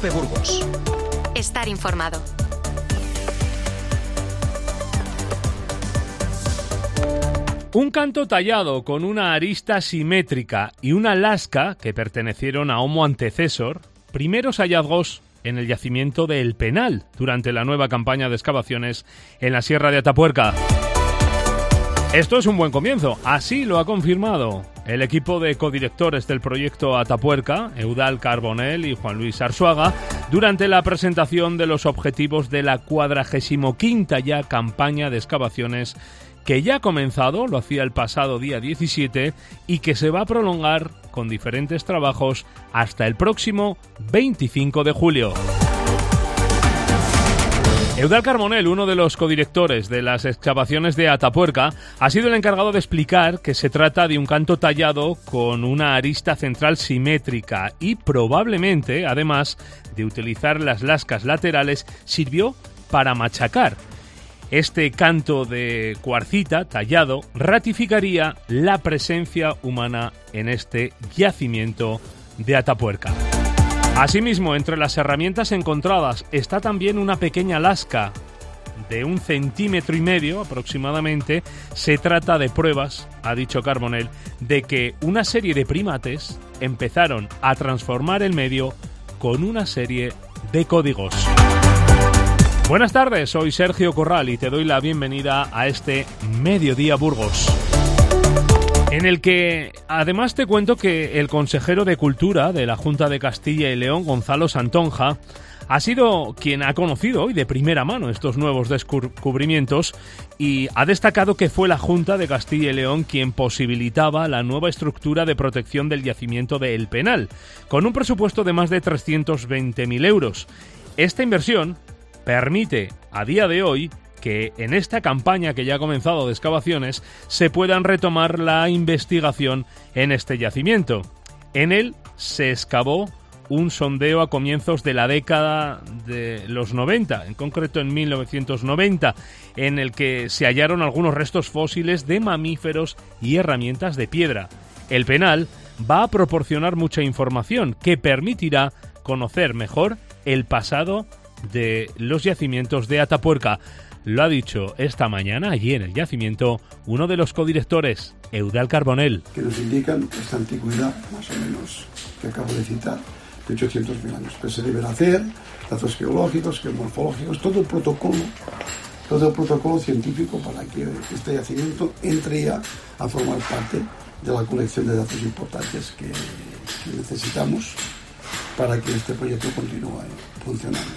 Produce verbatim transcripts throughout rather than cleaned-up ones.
COPE Burgos. Estar informado. Un canto tallado con una arista simétrica y una lasca que pertenecieron a Homo antecesor, primeros hallazgos en el yacimiento de El Penal durante la nueva campaña de excavaciones en la Sierra de Atapuerca. Esto es un buen comienzo, así lo ha confirmado el equipo de codirectores del proyecto Atapuerca, Eudald Carbonell y Juan Luis Arzuaga, durante la presentación de los objetivos de la cuadragésimo quinta ya campaña de excavaciones que ya ha comenzado, lo hacía el pasado día diecisiete, y que se va a prolongar con diferentes trabajos hasta el próximo veinticinco de julio. Eudald Carbonell, uno de los codirectores de las excavaciones de Atapuerca, ha sido el encargado de explicar que se trata de un canto tallado con una arista central simétrica y probablemente, además de utilizar las lascas laterales, sirvió para machacar. Este canto de cuarcita tallado ratificaría la presencia humana en este yacimiento de Atapuerca. Asimismo, entre las herramientas encontradas está también una pequeña lasca de un centímetro y medio aproximadamente. Se trata de pruebas, ha dicho Carbonell, de que una serie de primates empezaron a transformar el medio con una serie de códigos. Buenas tardes, soy Sergio Corral y te doy la bienvenida a este Mediodía Burgos, en el que además te cuento que el consejero de Cultura de la Junta de Castilla y León, Gonzalo Santonja, ha sido quien ha conocido hoy de primera mano estos nuevos descubrimientos y ha destacado que fue la Junta de Castilla y León quien posibilitaba la nueva estructura de protección del yacimiento de El Penal, con un presupuesto de más de trescientos veinte mil euros. Esta inversión permite a día de hoy que en esta campaña que ya ha comenzado de excavaciones se puedan retomar la investigación en este yacimiento. En él se excavó un sondeo a comienzos de la década de los noventa, en concreto en mil novecientos noventa, en el que se hallaron algunos restos fósiles de mamíferos y herramientas de piedra. El Penal va a proporcionar mucha información que permitirá conocer mejor el pasado de los yacimientos de Atapuerca. Lo ha dicho esta mañana, allí en el yacimiento, uno de los codirectores, Eudald Carbonell. Que nos indican esta antigüedad, más o menos, que acabo de citar, de ochocientos mil años. Que se deben hacer datos geológicos, geomorfológicos, todo el protocolo, todo el protocolo científico para que este yacimiento entre ya a formar parte de la colección de datos importantes que, que necesitamos para que este proyecto continúe funcionando.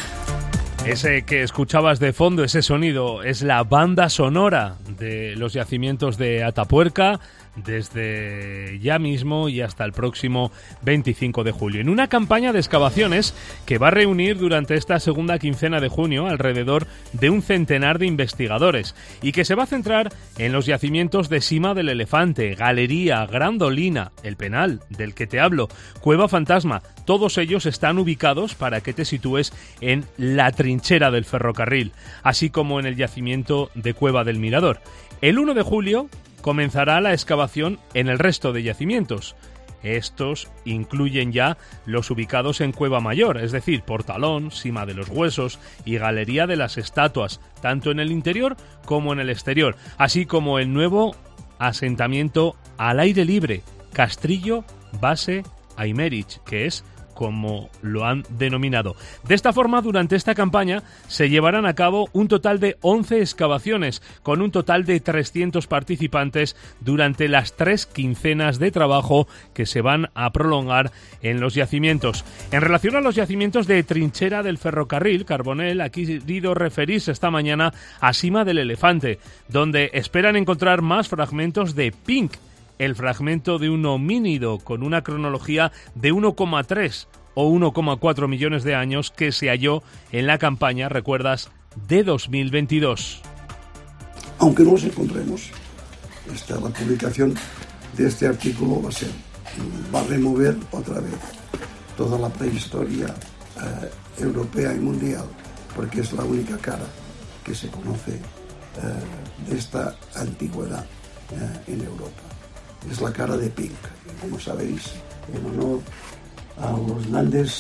Ese que escuchabas de fondo, ese sonido, es la banda sonora de los yacimientos de Atapuerca, desde ya mismo y hasta el próximo veinticinco de julio, en una campaña de excavaciones que va a reunir durante esta segunda quincena de junio alrededor de un centenar de investigadores y que se va a centrar en los yacimientos de Sima del Elefante, Galería, Grandolina, El Penal, del que te hablo, Cueva Fantasma. Todos ellos están ubicados para que te sitúes en la trinchera del ferrocarril, así como en el yacimiento de Cueva del Mirador. El uno de julio comenzará la excavación en el resto de yacimientos. Estos incluyen ya los ubicados en Cueva Mayor, es decir, Portalón, Sima de los Huesos y Galería de las Estatuas, tanto en el interior como en el exterior, así como el nuevo asentamiento al aire libre, Castrillo Base Aymerich, que es como lo han denominado. De esta forma, durante esta campaña se llevarán a cabo un total de once excavaciones, con un total de trescientos participantes durante las tres quincenas de trabajo que se van a prolongar en los yacimientos. En relación a los yacimientos de trinchera del ferrocarril, Carbonell ha querido referirse esta mañana a Sima del Elefante, donde esperan encontrar más fragmentos de Pink, el fragmento de un homínido con una cronología de uno coma tres o uno coma cuatro millones de años que se halló en la campaña, recuerdas, de dos mil veintidós. Aunque no los encontremos, esta, la publicación de este artículo va a ser, va a remover otra vez toda la prehistoria eh, europea y mundial, porque es la única cara que se conoce eh, de esta antigüedad eh, en Europa. Es la cara de Pink, como sabéis, en honor a los grandes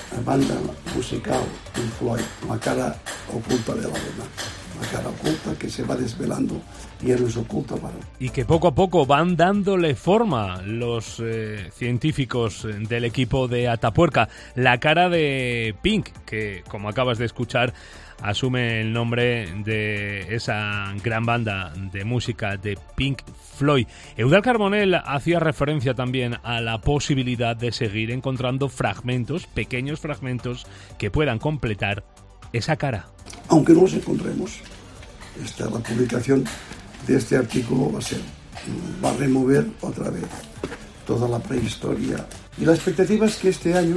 banda musical Pink Floyd, la cara oculta de la banda, la cara oculta que se va desvelando y ya no es oculta para... Y que poco a poco van dándole forma los eh, científicos del equipo de Atapuerca. La cara de Pink, que como acabas de escuchar, asume el nombre de esa gran banda de música de Pink Floyd. Eudald Carbonell hacía referencia también a la posibilidad de seguir encontrando fragmentos, pequeños fragmentos, que puedan completar esa cara. Aunque no los encontremos, esta, la publicación de este artículo va a ser, va a remover otra vez toda la prehistoria. Y la expectativa es que este año,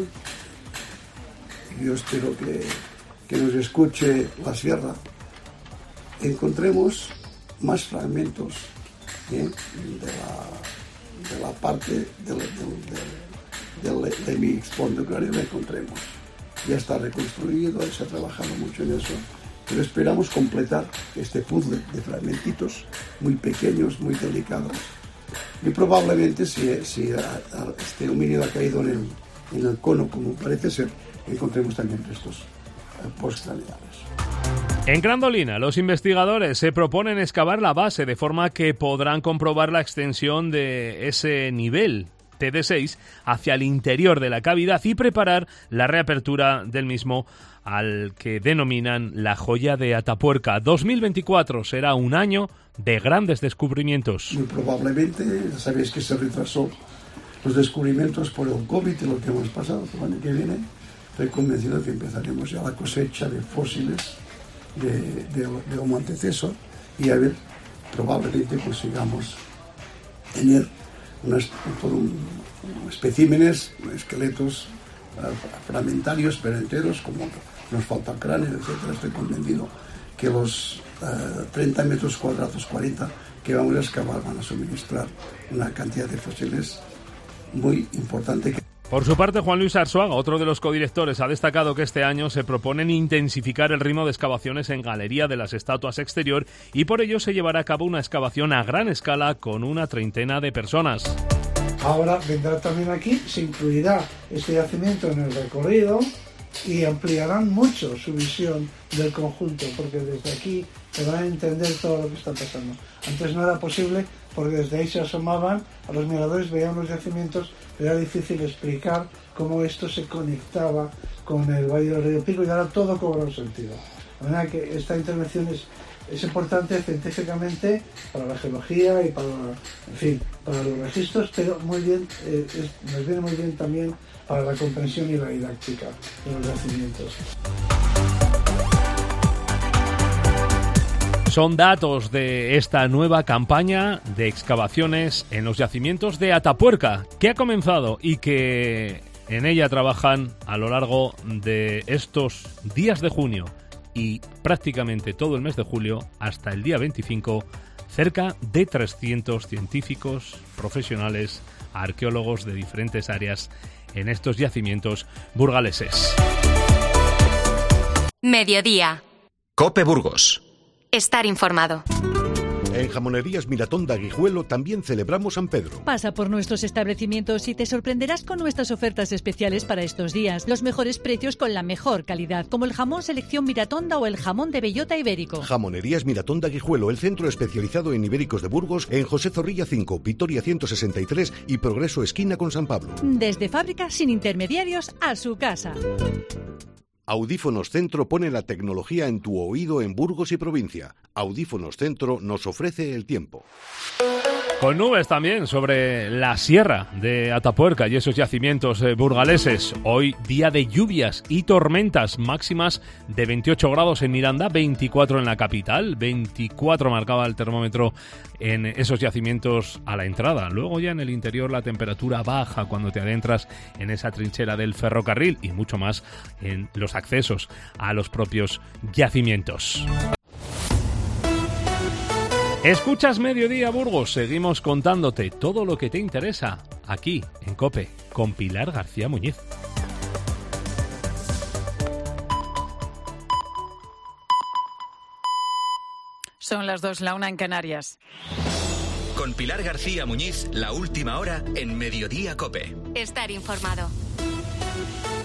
yo espero que, que nos escuche la sierra, encontremos más fragmentos ¿eh? de, la, de la parte del, del, del, del, de mi exploración la encontremos. Ya está reconstruido, se ha trabajado mucho en eso, pero esperamos completar este puzzle de fragmentitos muy pequeños, muy delicados. Y probablemente si, si a, a este homínido ha caído en el, en el cono, como parece ser, encontremos también restos eh, postcraneales. En Grandolina, los investigadores se proponen excavar la base de forma que podrán comprobar la extensión de ese nivel T D seis hacia el interior de la cavidad y preparar la reapertura del mismo, al que denominan la joya de Atapuerca. dos mil veinticuatro será un año de grandes descubrimientos. Muy probablemente, ya sabéis que se retrasó los descubrimientos por el COVID y lo que hemos pasado. El año que viene estoy convencido que empezaremos ya la cosecha de fósiles de, de, de Homo antecesor y a ver, probablemente consigamos tener unas, todo un, especímenes, esqueletos uh, fragmentarios pero enteros, como nos falta el cráneo, etcétera. Estoy convencido que los uh, treinta metros cuadrados, cuarenta, que vamos a excavar van a suministrar una cantidad de fósiles muy importante. Por su parte, Juan Luis Arzuaga, otro de los codirectores, ha destacado que este año se proponen intensificar el ritmo de excavaciones en Galería de las Estatuas Exterior y por ello se llevará a cabo una excavación a gran escala con una treintena de personas. Ahora vendrá también aquí, se incluirá este yacimiento en el recorrido y ampliarán mucho su visión del conjunto, porque desde aquí se van a entender todo lo que está pasando. Antes no era posible porque desde ahí se asomaban a los miradores, veían los yacimientos, pero era difícil explicar cómo esto se conectaba con el Valle del Río Pico y ahora todo cobra un sentido. De manera que esta intervención es, es importante científicamente para la geología y para, en fin, para los registros, pero muy bien, eh, es, nos viene muy bien también para la comprensión y la didáctica de los yacimientos. Son datos de esta nueva campaña de excavaciones en los yacimientos de Atapuerca, que ha comenzado y que en ella trabajan a lo largo de estos días de junio y prácticamente todo el mes de julio hasta el día veinticinco, cerca de trescientos científicos, profesionales, arqueólogos de diferentes áreas en estos yacimientos burgaleses. Mediodía. COPE Burgos. Estar informado. En Jamonerías Miratón de Guijuelo también celebramos San Pedro. Pasa por nuestros establecimientos y te sorprenderás con nuestras ofertas especiales para estos días. Los mejores precios con la mejor calidad, como el jamón selección Miratonda o el jamón de bellota ibérico. Jamonerías Miratón de Guijuelo, el centro especializado en ibéricos de Burgos, en José Zorrilla cinco, Vitoria ciento sesenta y tres y Progreso esquina con San Pablo. Desde fábrica sin intermediarios a su casa. Audífonos Centro pone la tecnología en tu oído en Burgos y provincia. Audífonos Centro nos ofrece el tiempo. Con nubes también sobre la sierra de Atapuerca y esos yacimientos eh, burgaleses. Hoy día de lluvias y tormentas, máximas de veintiocho grados en Miranda, veinticuatro en la capital, veinticuatro marcaba el termómetro en esos yacimientos a la entrada. Luego ya en el interior la temperatura baja cuando te adentras en esa trinchera del ferrocarril y mucho más en los accesos a los propios yacimientos. Escuchas Mediodía Burgos, seguimos contándote todo lo que te interesa aquí en COPE con Pilar García Muñiz. Son las dos, la una en Canarias. Con Pilar García Muñiz, la última hora en Mediodía COPE. Estar informado.